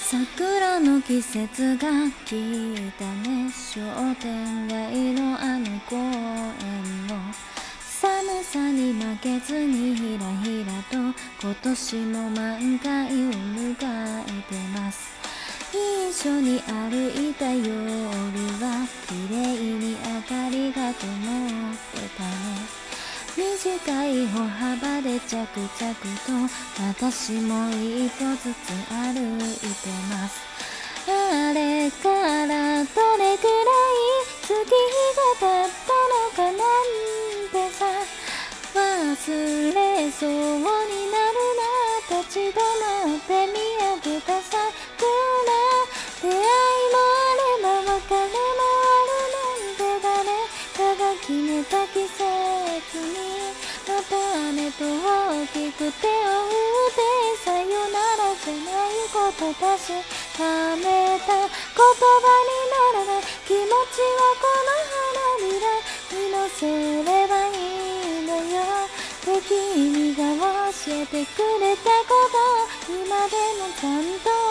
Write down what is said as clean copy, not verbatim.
桜の季節が来たね。商店街のあの公園の寒さに負けずにひらひらと今年も満開を迎えてます。一緒に歩いた夜は綺麗に明かりが灯ってたね。短い歩幅で着々と私も一歩ずつ歩いてます。あれからどれくらい月日が経ったのかなんてさ、忘れそうになるな。立ち止まって見上げた桜、出会いもあれば別れもあるなんて誰かが決めた季節にまた雨と大きく手を振ってさよならじゃないこと確かめた。言葉にならない気持ちはこの花びらに乗せればいいんだよって君が教えてくれたこと今でもちゃんと